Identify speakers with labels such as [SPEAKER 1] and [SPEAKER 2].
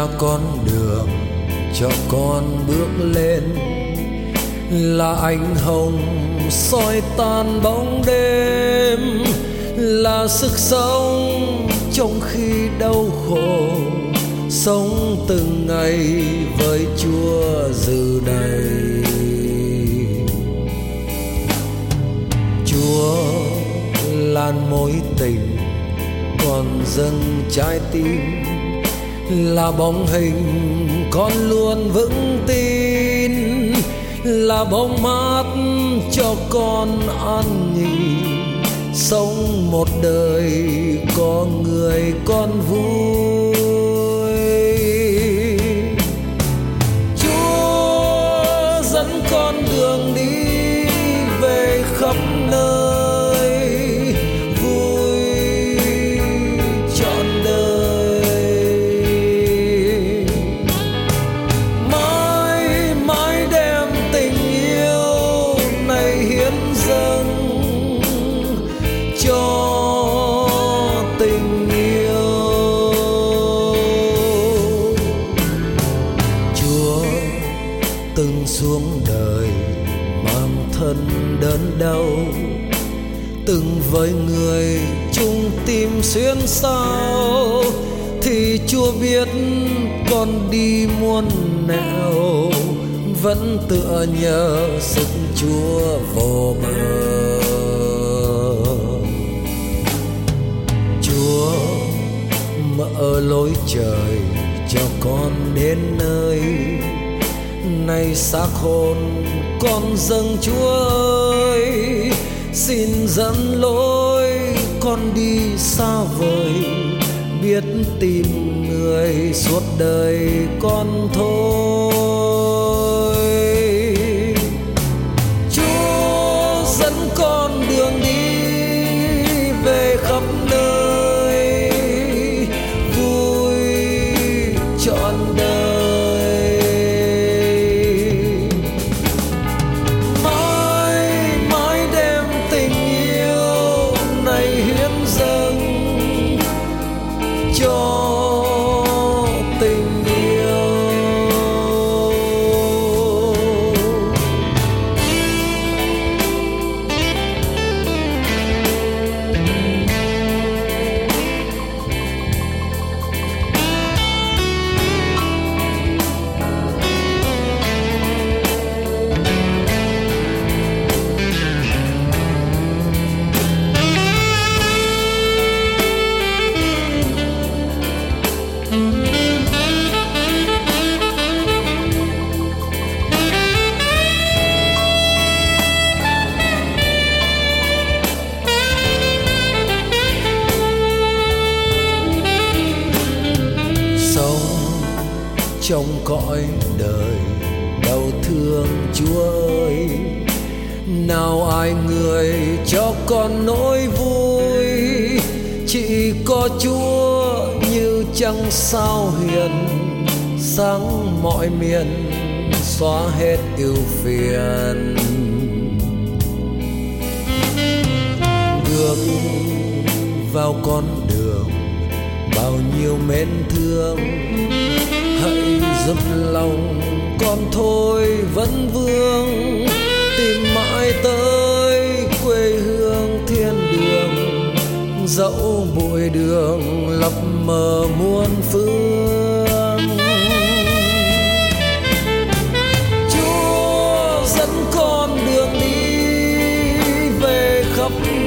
[SPEAKER 1] là con đường cho con bước lên, là ánh hồng soi tan bóng đêm, là sức sống trong khi đau khổ, sống từng ngày với Chúa dự đầy. Chúa là mối tình còn dâng trái tim, là bóng hình con luôn vững tin, là bóng mát cho con an nghỉ, sống một đời có người con vui. Chúa dẫn con đường đi về khắp nơi, vui trọn đời. Mãi mãi đem tình yêu này hiến dâng cho tình yêu. Chúa từng xuống đời mang thân đớn đau, từng với người chung tim xuyên sao, thì Chúa biết con đi muôn nẻo, vẫn tựa nhờ sức Chúa vô bờ. Chúa mở lối trời cho con đến nơi, nay xác hồn con dâng Chúa ơi, xin dẫn lối con đi xa vời, biết tìm người suốt đời con thôi. Chúa dẫn con đường đi về khắp nơi, vui trọn đời. Mãi mãi đem tình yêu này hiến dâng cho tình yêu. Trong cõi đời đau thương Chúa ơi, nào ai người cho con nỗi vui, chỉ có Chúa như trăng sao hiền, sáng mọi miền xóa hết ưu phiền. Bước vào con đường bao nhiêu mến thương, hãy giúp lòng con thôi vấn vương, tìm mãi tới quê hương thiên đường, dẫu bụi đường lấp mờ muôn phương. Chúa dẫn con đường đi về khắp